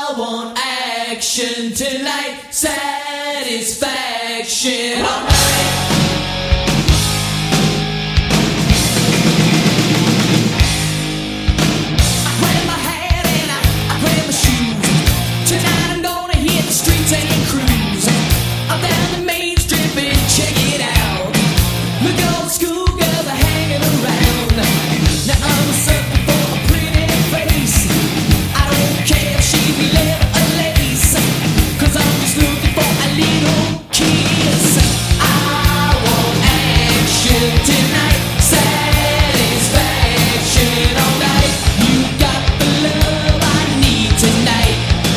I want action tonight, satisfaction all night. I grab my hat and I grab my shoes. Tonight I'm gonna hit the streets and cruise. I'm down the main strip and check it out. Look at all the schoolgirls are hanging around. Now I'm a sucker for a pretty face. I don't care if she's leather or lace, 'cause I'm just looking for a little kiss. I want action tonight, satisfaction all night. You got the love I need tonight.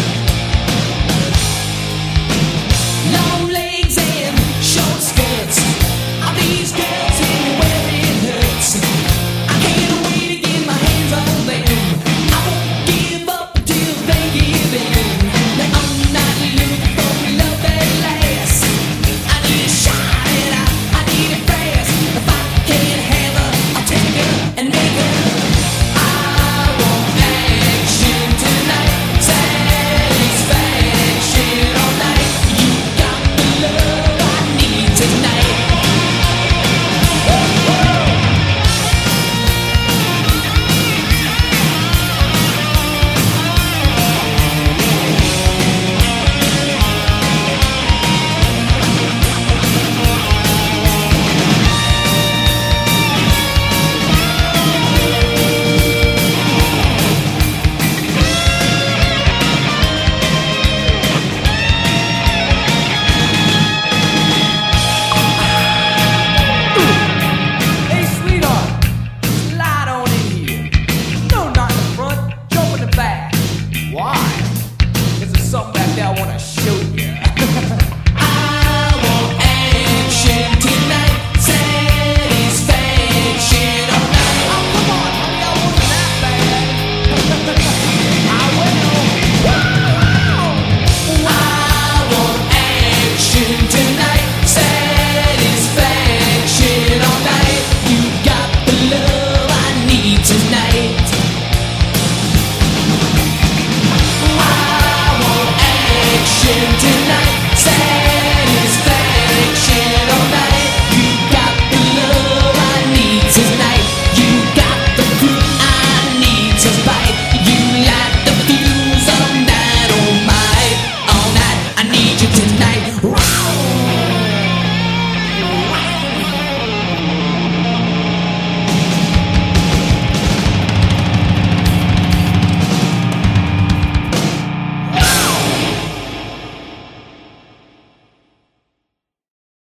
Long legs and short skirts. Are these girls here where it hurts? I can't wait to get my hands on them. I won't give up until they give in. Now I'm not looking for love that lasts. I need a shot and I need it fast. If I can't have her, I'll take her and make her. I want action tonight, satisfaction all night. You got the love I need tonight. Hey, sweetheart, slide on in here. No, not in the front, jump in the back. Why? 'Cause there's something back there I wanna show you. I want action tonight, satisfaction all night. Oh, come on, honey, I wasn't that bad. I will. I want action tonight, satisfaction all night. You got the love I need tonight. I want action tonight.